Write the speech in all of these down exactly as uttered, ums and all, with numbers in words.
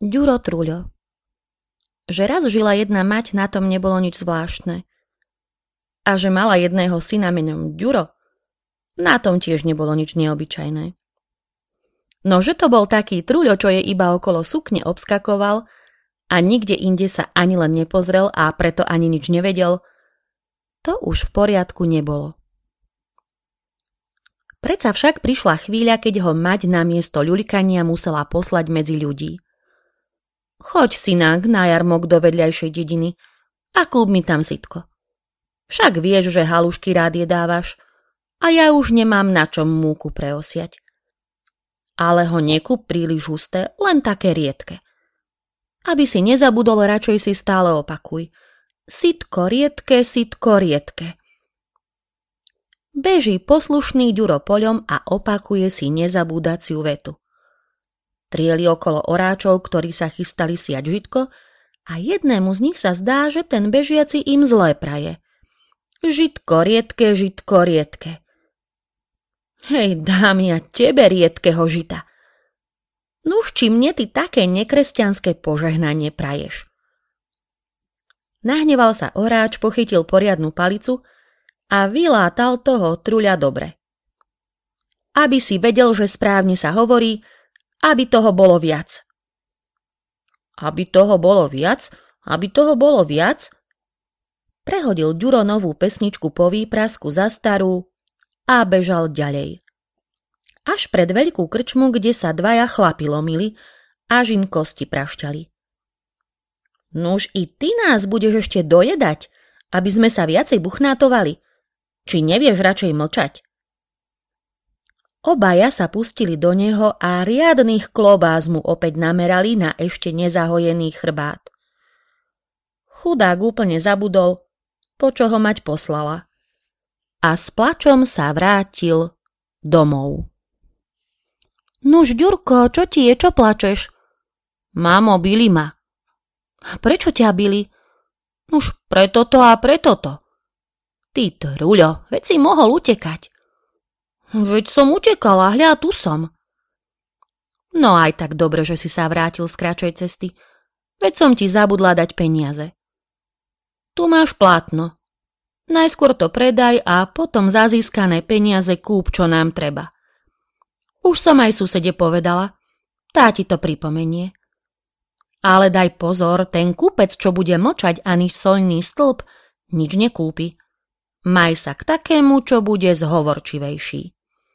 Ďuro Truľo. Že raz žila jedna mať, na tom nebolo nič zvláštne. A že mala jedného syna menom Ďuro, na tom tiež nebolo nič neobyčajné. No že to bol taký Truľo, čo je iba okolo sukne obskakoval a nikde inde sa ani len nepozrel a preto ani nič nevedel, to už v poriadku nebolo. Predsa však prišla chvíľa, keď ho mať namiesto ľuľkania musela poslať medzi ľudí. Choď, synák, na jarmok do vedľajšej dediny a kúp mi tam sytko. Však vieš, že halušky rád jedávaš a ja už nemám na čom múku preosiať. Ale ho nekúp príliš husté, len také riedke. Aby si nezabudol, radšej si stále opakuj. Sytko riedke, sytko riedke. Beží poslušný Ďuro poľom a opakuje si nezabúdaciu vetu. Trieli okolo oráčov, ktorí sa chystali siať žitko, a jednému z nich sa zdá, že ten bežiaci im zlé praje. Žitko riedke, žitko riedke. Hej, dámy, a tebe riedkeho žita. Nuž, či mne ty také nekresťanské požehnanie praješ? Nahneval sa oráč, pochytil poriadnu palicu a vylátal toho Truľa dobre. Aby si vedel, že správne sa hovorí, aby toho bolo viac. Aby toho bolo viac? Aby toho bolo viac? Prehodil Ďuro novú pesničku po výprasku za starú a bežal ďalej. Až pred veľkú krčmu, kde sa dvaja chlapi lomili, až im kosti prašťali. Nuž i ty nás budeš ešte dojedať, aby sme sa viacej buchnátovali. Či nevieš radšej mlčať? Obaja sa pustili do neho a riadnych klobáz mu opäť namerali na ešte nezahojený chrbát. Chudák úplne zabudol, po čo ho mať poslala. A s plačom sa vrátil domov. Nuž, Ďurko, čo ti je, čo plačeš? Mamo, bili ma. Prečo ťa bili? Nuž, preto to a preto to. Ty Truľo, veď si mohol utekať. Veď som utekala, hľa, tu som. No aj tak dobre, že si sa vrátil z kratšej cesty. Veď som ti zabudla dať peniaze. Tu máš plátno. Najskôr to predaj a potom za získané peniaze kúp, čo nám treba. Už som aj susede povedala, tá ti to pripomenie. Ale daj pozor, ten kúpec, čo bude mlčať ani soľný stĺp, nič nekúpi. Maj sa k takému, čo bude zhovorčivejší.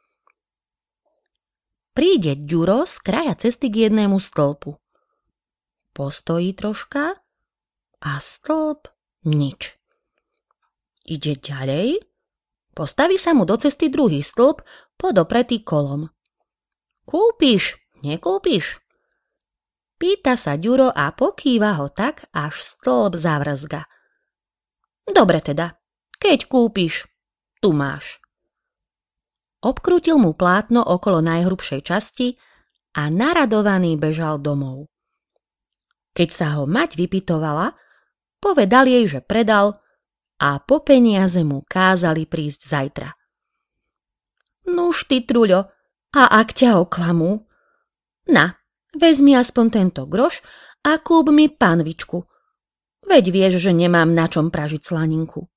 Príde Ďuro z kraja cesty k jednému stĺpu. Postojí troška a stĺp nič. Ide ďalej, postaví sa mu do cesty druhý stĺp, podopretý kolom. Kúpiš, nekúpiš? Pýta sa Ďuro a pokýva ho tak, až stĺp zavrzga. Dobre teda, keď kúpiš, tu máš. Obkrútil mu plátno okolo najhrubšej časti a naradovaný bežal domov. Keď sa ho mať vypytovala, povedal jej, že predal a po peniaze mu kázali prísť zajtra. Nuž ty, Truľo, a ak ťa oklamú? Na, vezmi aspoň tento groš a kúp mi panvičku. Veď vieš, že nemám na čom pražiť slaninku.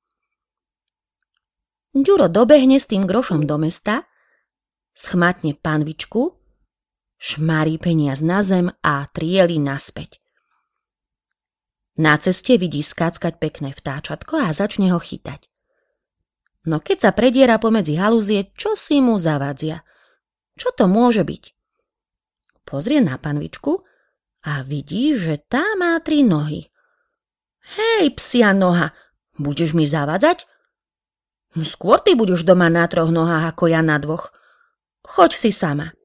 Ďuro dobehne s tým grošom do mesta, schmatne panvičku, šmarí peniaz na zem a trieli naspäť. Na ceste vidí skáckať pekné vtáčatko a začne ho chytať. No keď sa prediera pomedzi halúzie, čo si mu zavadzia? Čo to môže byť? Pozrie na panvičku a vidí, že tá má tri nohy. Hej, psia noha, budeš mi zavadzať? Skôr ty budeš doma na troch nohách ako ja na dvoch. Choď si sama.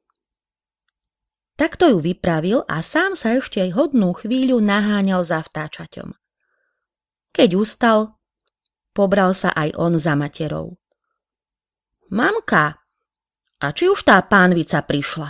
Takto ju vypravil a sám sa ešte aj hodnú chvíľu naháňal za vtáčaťom. Keď ustal, pobral sa aj on za materou. Mamka, a či už tá pánvica prišla?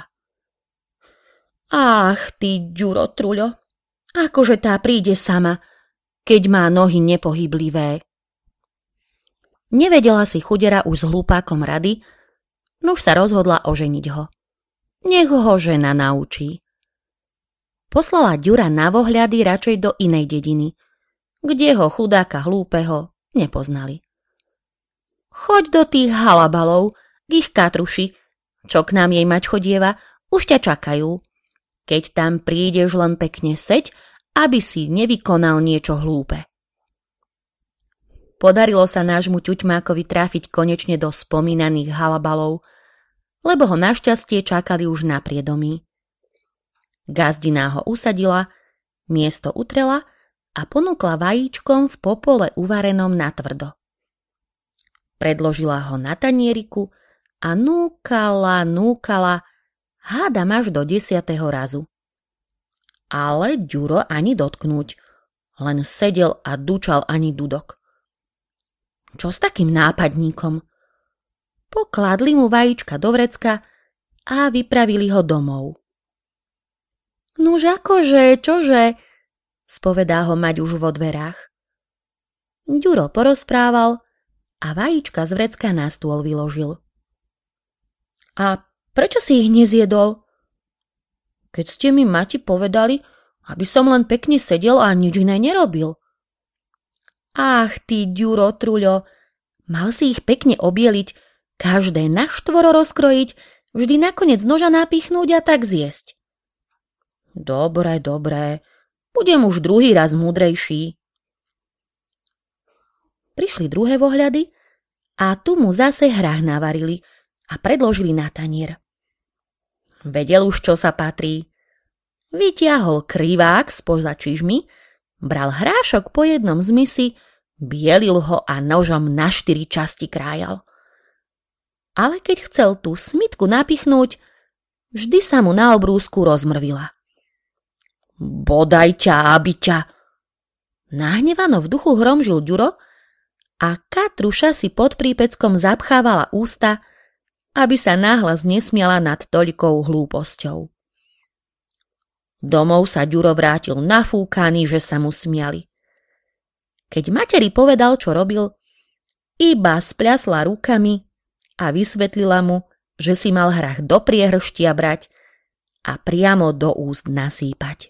Ach, ty Ďuro Truľo, akože tá príde sama, keď má nohy nepohyblivé. Nevedela si chudera už s hlupákom rady, nuž sa rozhodla oženiť ho. Nech ho žena naučí. poslala Ďura na vohľady radšej do inej dediny, kde ho chudáka hlúpeho nepoznali. Choď do tých halabalov, k ich Katruši, čo k nám jej mať chodieva, už ťa čakajú. Keď tam prídeš, len pekne seď, aby si nevykonal niečo hlúpe. Podarilo sa nášmu ťuťmákovi trafiť konečne do spomínaných halabalov, lebo ho našťastie čakali už na priedomí. Gazdiná ho usadila, miesto utrela a ponúkla vajíčkom v popole uvarenom natvrdo. Predložila ho na tanieriku a núkala, núkala, hádam až do desiateho razu. Ale Ďuro ani dotknúť, len sedel a dučal ani dudok. Čo s takým nápadníkom? Pokladli mu vajíčka do vrecka a vypravili ho domov. Nuž akože, čože, spovedá ho mať už vo dverách. Ďuro porozprával a vajíčka z vrecka na stôl vyložil. A prečo si ich nezjedol? Keď ste mi, mati, povedali, aby som len pekne sedel a nič iné nerobil. Ach, ty Ďuro, truľo, mal si ich pekne obieliť, každé na štvoro rozkrojiť, vždy nakoniec noža napichnúť a tak zjesť. Dobre, dobre, budem už druhý raz múdrejší. Prišli druhé vohľady a tu mu zase hrách navarili a predložili na tanier. Vedel už, čo sa patrí. Vytiahol krivák spoza čižmy, bral hrášok po jednom z misy, bielil ho a nožom na štyri časti krájal. Ale keď chcel tú smitku napichnúť, vždy sa mu na obrúsku rozmrvila. Bodaj ťa, aby ťa! Nahnevano v duchu hromžil Ďuro a Katruša si pod prípeckom zapchávala ústa, aby sa nahlas nesmiala nad toľkou hlúposťou. Domov sa Ďuro vrátil nafúkaný, že sa mu smiali. Keď materi povedal, čo robil, iba spľasla rukami a vysvetlila mu, že si mal hrách do priehrštia brať a priamo do úst nasýpať.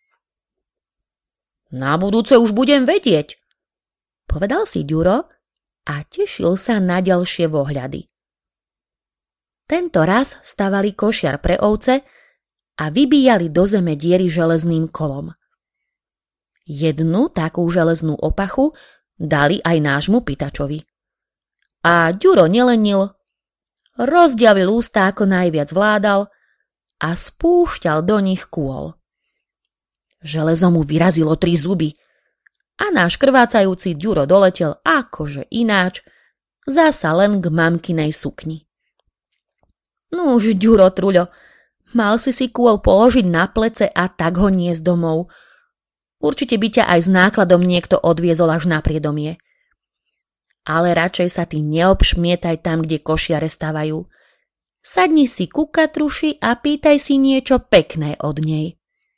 Na budúce už budem vedieť, povedal si Ďuro a tešil sa na ďalšie vohľady. Tento raz stavali košiar pre ovce a vybíjali do zeme diery železným kolom. Jednu takú železnú opachu dali aj nášmu pýtačovi. A Ďuro nelenil, rozdiavil ústa ako najviac vládal a spúšťal do nich kôl. Železo mu vyrazilo tri zuby a náš krvácajúci Ďuro doletel akože ináč, zasa len k mamkinej sukni. Nuž, Ďuro, truľo, mal si si kôl položiť na plece a tak ho niesť domov. Určite by ťa aj s nákladom niekto odviezol až na priedomie. Ale radšej sa ty neobšmietaj tam, kde košiare stavajú. Sadni si ku Katruši a pýtaj si niečo pekné od nej.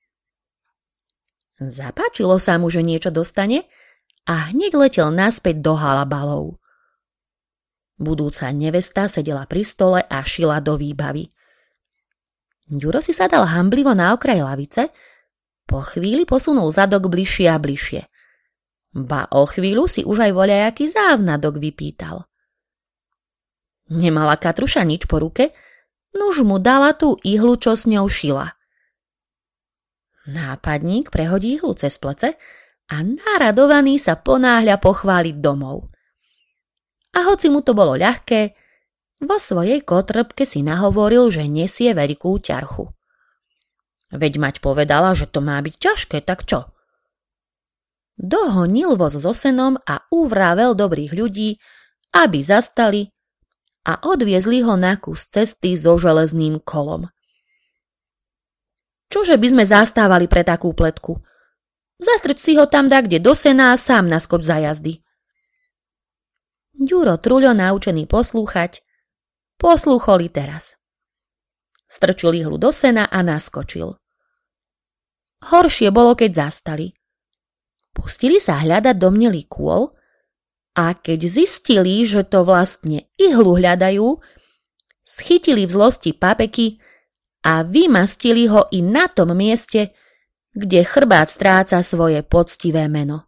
Zapáčilo sa mu, že niečo dostane a hneď letel naspäť do halabalov. Budúca nevesta sedela pri stole a šila do výbavy. Ďuro si sadal hanblivo na okraj lavice, po chvíli posunul zadok bližšie a bližšie. Ba o chvíľu si už aj voľajaký závnadok vypýtal. Nemala Katruša nič po ruke, nuž mu dala tú ihlu, čo s ňou šila. Nápadník prehodí ihlu cez plece a naradovaný sa ponáhľa pochváliť domov. A hoci mu to bolo ľahké, vo svojej kotrbke si nahovoril, že nesie veľkú ťarchu. Veď mať povedala, že to má byť ťažké, tak čo? Dohonil voz so senom a uvravel dobrých ľudí, aby zastali a odviezli ho na kus cesty so železným kolom. Čože by sme zastávali pre takú pletku? Zastrč si ho tam dakde do sena a sám naskoč za jazdy. Ďuro truľo, naučený poslúchať, poslúchol i teraz. Strčil ihlu do sena a naskočil. Horšie bolo, keď zastali. Pustili sa hľadať domnelý kôl a keď zistili, že to vlastne ihlu hľadajú, schytili v zlosti papeky a vymastili ho i na tom mieste, kde chrbát stráca svoje poctivé meno.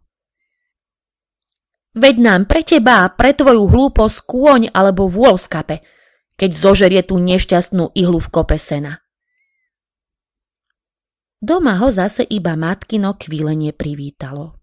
Veď nám pre teba a pre tvoju hlúposť kôň alebo vôl skape, keď zožerie tú nešťastnú ihlu v kope sena. Doma ho zase iba matkino kvílenie privítalo.